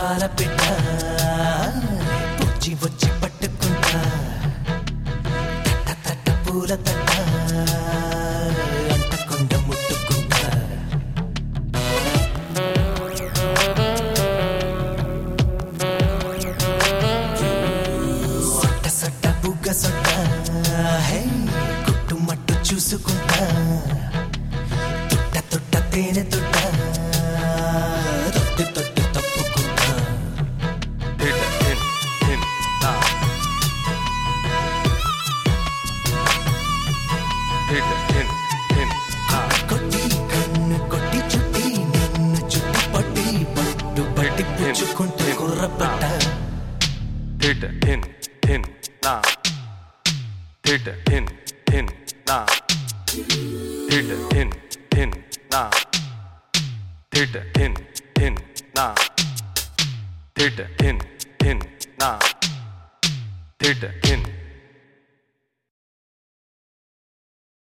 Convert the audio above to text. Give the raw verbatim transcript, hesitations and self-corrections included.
పాల పిట్ట పొచ్చి వచ్చి పట్టుకుంటా తట్ట తట్ట పూల తట్ట అంటకుండా ముట్టుకుంటా సొట్ట సొట్ట బుగ్గ సొట్ట హే కుట్టు మట్టు చూసుకుంటా తుట్ట తుట్ట తేనె తుట్ట తొట్టి తొట్టి తప్పుకుంటా కొట్టి కన్ను కొట్టి చుట్టి నిన్ను చుట్టి పట్టి పట్టు పట్టి పుచ్చుకుంటే కుర్రపట్ట Theater in in na Theater in in na Theater in in na Theater in in na Theater in in na Theater in